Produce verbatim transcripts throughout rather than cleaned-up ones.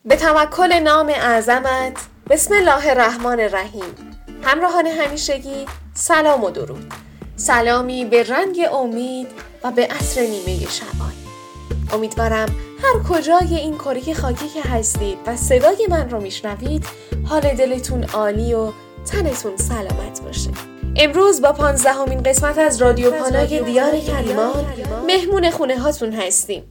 به توکل نام اعظمت، بسم الله الرحمن الرحیم. همراهان همیشگی سلام و درود. سلامی به رنگ امید و به عطر نیمه شبان. امیدوارم هر کجای این کره خاکی که هستید و صدای من رو میشنوید حال دلتون عالی و تنتون سلامت باشه. امروز با پانزدهمین قسمت از رادیو پانای دیار کریمان مهمون خونه هاتون هستیم.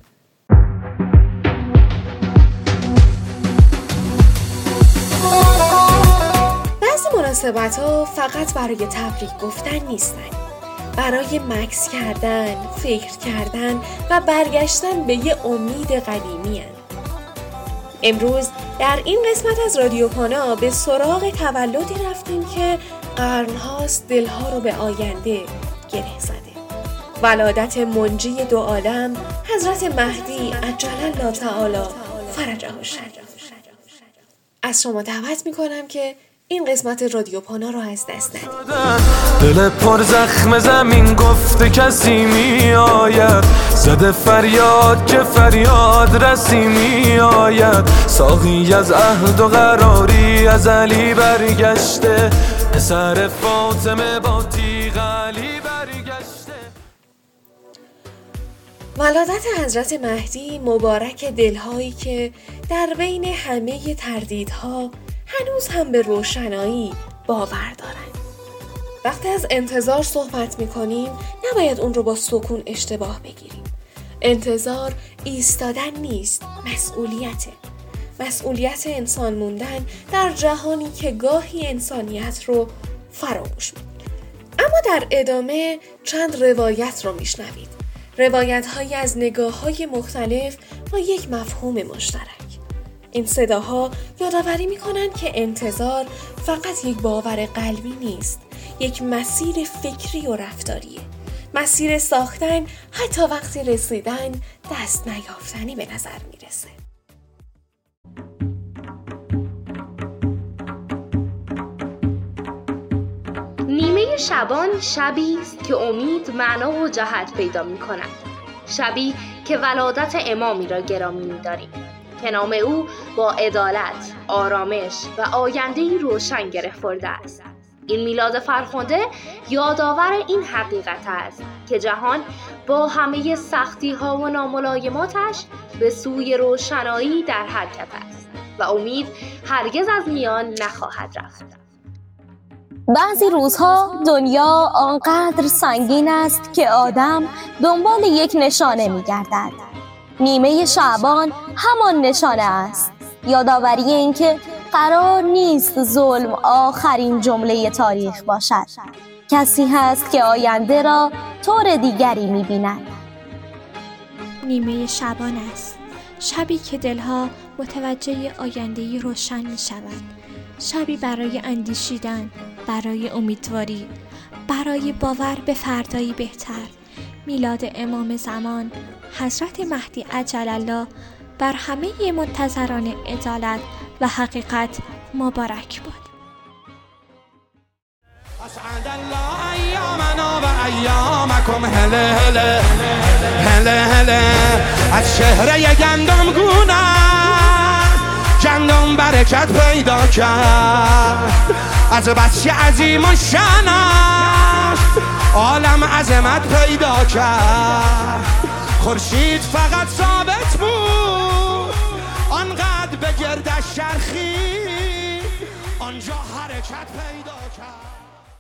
بعضی مناسبت ها فقط برای تبریک گفتن نیستن، برای مکث کردن، فکر کردن و برگشتن به یه امید قدیمی هن. امروز در این قسمت از رادیو پانا به سراغ تولدی رفتیم که قرنهاست دلها رو به آینده گره زده. ولادت منجی دو عالم حضرت مهدی عجل الله تعالی فرجه الشریف. از شما دعوت میکنم که این قسمت رادیو پانا رو از دست ندید. دل پر زخم زمین گفته کسی می آید، زده فریاد که فریاد رسی می آید. ساقی از عهد و قراری از علی برگشته، پسر فاطمه با تیغ علی برگشته. ولادت حضرت مهدی مبارک دلهایی که در بین همه تردیدها هنوز هم به روشنایی باور دارند. وقتی از انتظار صحبت می‌کنیم نباید اون رو با سکون اشتباه بگیریم. انتظار ایستادن نیست، مسئولیته. مسئولیت انسان موندن در جهانی که گاهی انسانیت رو فراموش می‌کنه. اما در ادامه چند روایت رو میشنوید. روایت‌هایی از نگاه‌های مختلف با یک مفهوم مشترک. این صداها یادآوری می‌کنند که انتظار فقط یک باور قلبی نیست، یک مسیر فکری و رفتاریه. مسیر ساختن حتی وقتی رسیدن دست نیافتنی به نظر میرسه. نیمه شبان شبی است که امید معنا و جهت پیدا می‌کند. شبی که ولادت امامی را گرامی می‌داریم که نام او با عدالت، آرامش و آینده‌ای روشن گره خورده است. این میلاد فرخنده یادآور این حقیقت است که جهان با همه سختی‌ها و ناملایماتش به سوی روشنایی در حرکت است و امید هرگز از میان نخواهد رفت. بعضی روزها دنیا آنقدر سنگین است که آدم دنبال یک نشانه می‌گردد. نیمه شعبان همان نشانه است، یادآوری این که قرار نیست ظلم آخرین جمله تاریخ باشد. کسی هست که آینده را طور دیگری می‌بیند. نیمه شعبان است، شبی که دلها متوجه آینده‌ای روشن می‌شوند. شبی برای اندیشیدن، برای امیدواری، برای باور به فردایی بهتر. میلاد امام زمان حضرت مهدی عجل الله بر همه منتظران عدالت و حقیقت مبارک بود. اسعد الله ایامنا و ایامکم هله هله هله هله. از چهره گندم گونه گندم برکت پیدا کرد، از بچه عظیم و شنش عالم عظمت پیدا کرد. خورشید فقط ثابت بود آنقدر به گردش چرخید، آنجا حرکت پیدا کرد.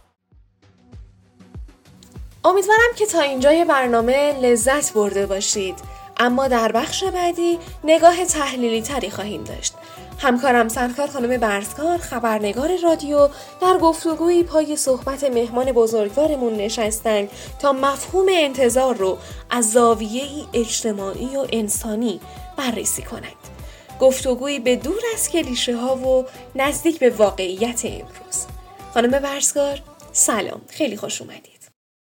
امیدوارم که تا اینجای برنامه لذت برده باشید، اما در بخش بعدی نگاه تحلیلی تری خواهیم داشت. همکارم سرکار خانم برزکار، خبرنگار رادیو، در گفتگویی پای صحبت مهمان بزرگوارمون نشستند تا مفهوم انتظار رو از زاویه‌ای اجتماعی و انسانی بررسی کنند. گفتگویی به دور از کلیشه ها و نزدیک به واقعیت امروز. خانم برزکار سلام، خیلی خوش اومدید.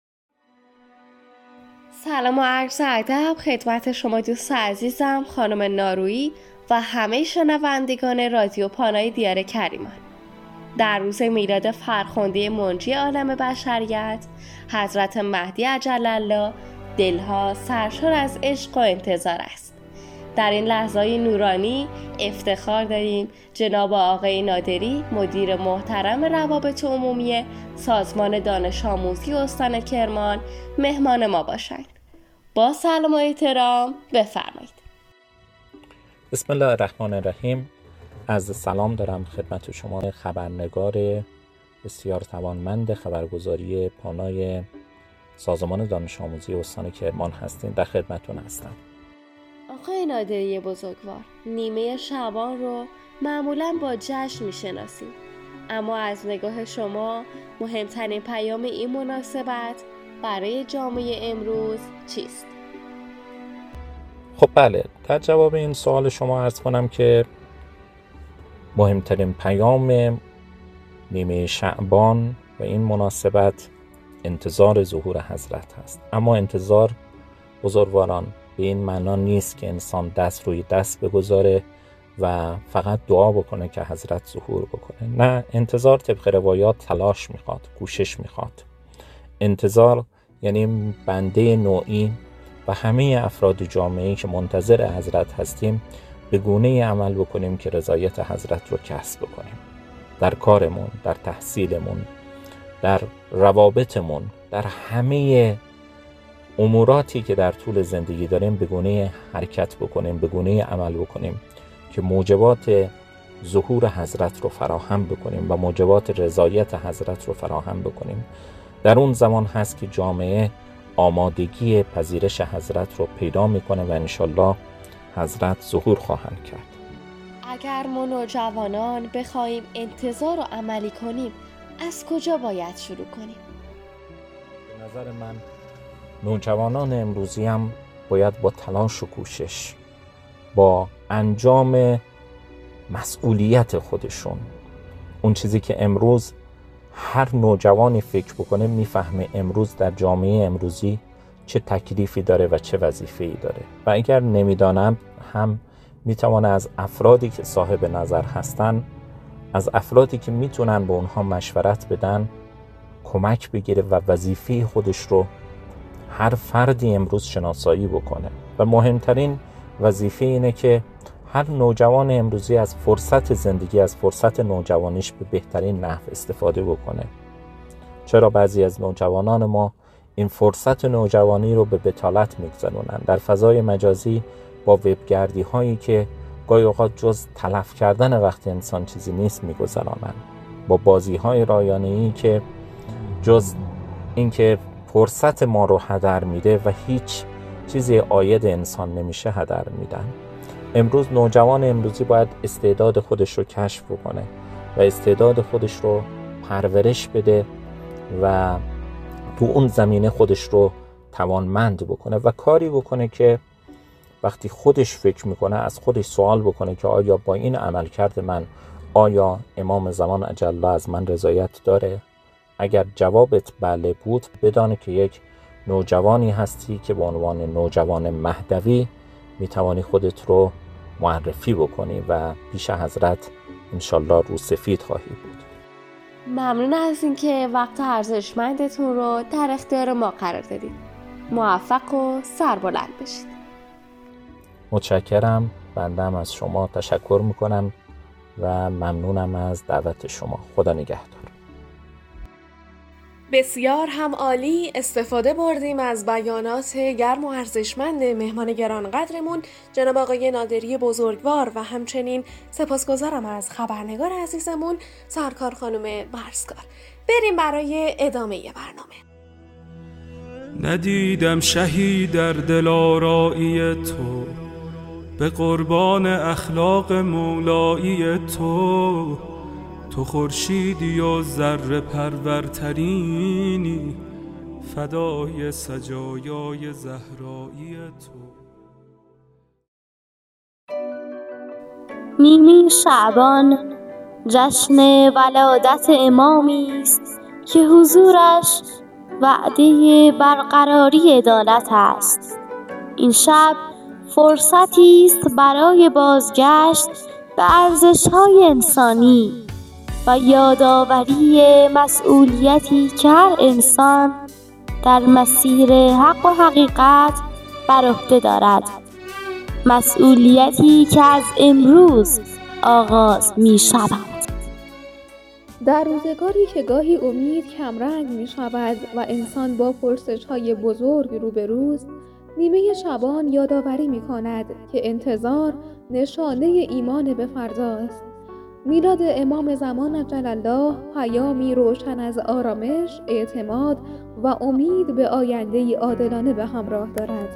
سلام و عرض ادب خدمت شما دوست عزیزم خانم نارویی و همه شنوندگان رادیو پانای دیار کریمان. در روز میلاد فرخنده منجی عالم بشریت حضرت مهدی عجل الله دلها سرشار از عشق و انتظار است. در این لحظه‌های نورانی افتخار داریم جناب آقای نادری مدیر محترم روابط عمومی سازمان دانش آموزی استان کرمان مهمان ما باشند. با سلام و احترام بفرمایید. بسم الله الرحمن الرحیم. عرض سلام دارم خدمت شما خبرنگار بسیار توانمند خبرگزاری پانای سازمان دانش آموزی استان کرمان هستین. در خدمتتون هستم. آقای نادری بزرگوار، نیمه شعبان رو معمولاً با جشن میشناسیم، اما از نگاه شما مهمترین پیام این مناسبت برای جامعه امروز چیست؟ خب بله، در جواب این سوال شما عرض کنم که مهمترین پیام نیمه شعبان و این مناسبت انتظار ظهور حضرت هست. اما انتظار بزرگواران به این معنا نیست که انسان دست روی دست بگذاره و فقط دعا بکنه که حضرت ظهور بکنه. نه، انتظار طبق روایات تلاش میخواد، کوشش میخواد. انتظار یعنی بنده نوعی و همه افراد جامعه‌ای که منتظر حضرت هستیم به گونه‌ای عمل بکنیم که رضایت حضرت رو کسب بکنیم. در کارمون، در تحصیلمون، در روابطمون، در همه اموراتی که در طول زندگی داریم به گونه حرکت بکنیم، به گونه عمل بکنیم که موجبات ظهور حضرت رو فراهم بکنیم و موجبات رضایت حضرت رو فراهم بکنیم. در اون زمان هست که جامعه آمادگی پذیرش حضرت رو پیدا میکنه و انشالله حضرت ظهور خواهند کرد. اگر ما نوجوانان بخوایم انتظار رو عملی کنیم از کجا باید شروع کنیم؟ به نظر من نوجوانان امروزی هم باید با تلاش و کوشش، با انجام مسئولیت خودشون، اون چیزی که امروز هر نوجوانی فکر بکنه میفهمه امروز در جامعه امروزی چه تکلیفی داره و چه وظیفه‌ای داره و اگر نمیدانم هم میتوانه از افرادی که صاحب نظر هستن، از افرادی که میتونن به اونها مشورت بدن کمک بگیره و وظیفه خودش رو هر فردی امروز شناسایی بکنه. و مهمترین وظیفه اینه که هر نوجوان امروزی از فرصت زندگی، از فرصت نوجوانیش به بهترین نحو استفاده بکنه. چرا بعضی از نوجوانان ما این فرصت نوجوانی رو به بطالت میگذرونن، در فضای مجازی با وبگردی هایی که گاهی اوقات جز تلف کردن وقت انسان چیزی نیست میگذرانن، با بازی های رایانه‌ای که جز اینکه فرصت ما رو هدر میده و هیچ چیزی عاید انسان نمیشه هدر میدن. امروز نوجوان امروزی باید استعداد خودش رو کشف بکنه و استعداد خودش رو پرورش بده و تو اون زمینه خودش رو توانمند بکنه و کاری بکنه که وقتی خودش فکر میکنه از خودش سوال بکنه که آیا با این عمل کرده من، آیا امام زمان عجل از من رضایت داره؟ اگر جوابت بله بود، بدانه که یک نوجوانی هستی که به عنوان نوجوان مهدوی میتوانی خودت رو معرفی بکنی و پیش حضرت انشالله رو سفید خواهی بود. ممنون از اینکه وقت ارزشمندتون رو در اختیار ما قرار دادید. موفق و سربلند بشید. متشکرم. بنده هم از شما تشکر میکنم و ممنونم از دعوت شما. خدا نگهدار. بسیار هم عالی استفاده بردیم از بیانات گرم و ارزشمند مهمان گرانقدرمون جناب آقای نادری بزرگوار و همچنین سپاسگزارم از خبرنگار عزیزمون سرکار خانم مرزکار. بریم برای ادامه برنامه. ندیدم شهید در دل آرایی تو، به قربان اخلاق مولایی تو. تو خورشیدی و ذره پرورترینی، فدای سجایای زهرایی تو. نیمه شعبان جشن ولادت امامی است که حضورش وعده برقراری عدالت است. این شب فرصتی است برای بازگشت به ارزش‌های انسانی و یادآوری مسئولیتی که هر انسان در مسیر حق و حقیقت بر عهده دارد. مسئولیتی که از امروز آغاز می شود. در روزگاری که گاهی امید کمرنگ می شود و انسان با پرسش های بزرگ روبروست، نیمه شبان یادآوری می کند که انتظار نشانه ایمان به فرداست. میلاد امام زمان عجل الله پیامی روشن از آرامش، اعتماد و امید به آینده عادلانه به همراه دارد.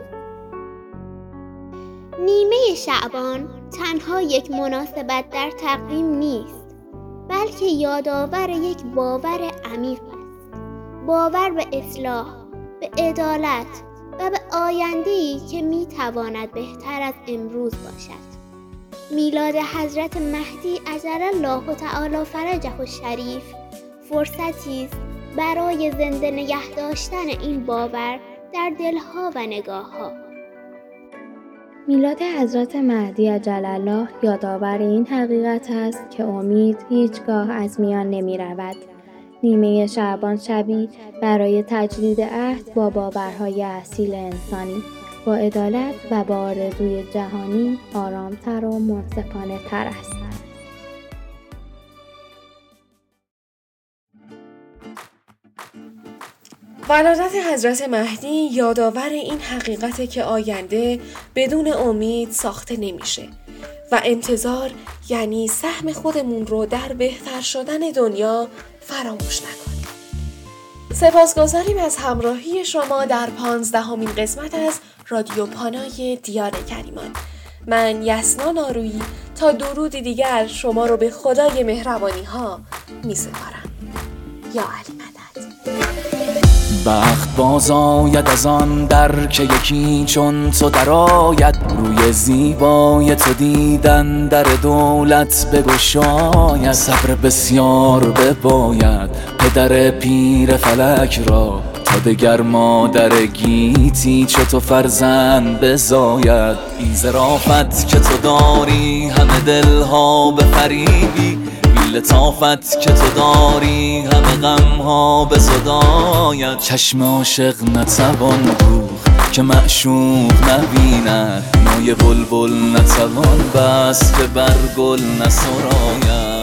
نیمه شعبان تنها یک مناسبت در تقویم نیست، بلکه یادآور یک باور عمیق است. باور به اصلاح، به عدالت و به آینده‌ای که می‌تواند بهتر از امروز باشد. میلاد حضرت مهدی عجل الله تعالی فرجه الشریف فرصتی است برای زنده نگه داشتن این باور در دلها و نگاه‌ها. میلاد حضرت مهدی عجل الله یادآور این حقیقت است که امید هیچگاه از میان نمی رود. نیمه شعبان شبی برای تجدید عهد با باورهای اصیل انسانی، با عدالت و با آرزوی جهانی آرامتر و منصفانه تر است. ولادت حضرت مهدی یادآور این حقیقته که آینده بدون امید ساخته نمیشه و انتظار یعنی سهم خودمون رو در بهتر شدن دنیا فراموش نکنیم. سپاسگزاریم از همراهی شما در پانزدهمین قسمت از رادیو پانای دیار کریمان. من یسنا نارویی تا درودی دیگر شما رو به خدای مهربانی ها می سپارم. یا علی مدد. بخت باز آید از آن در که یکی چون تو در آید، روی زیبای تو دیدن در دولت بگشاید. صبر بسیار بباید پدر پیر فلک را، تا دگر مادر گیتی چو تو فرزند بزاید. این ظرافت که تو داری همه دلها بفریبی، لطافت که تو داری همه غمها به صدایت. چشم عاشق نتوان دوخت که معشوق نبیند، نای بلبل نتوان بست که بر گل نسراید.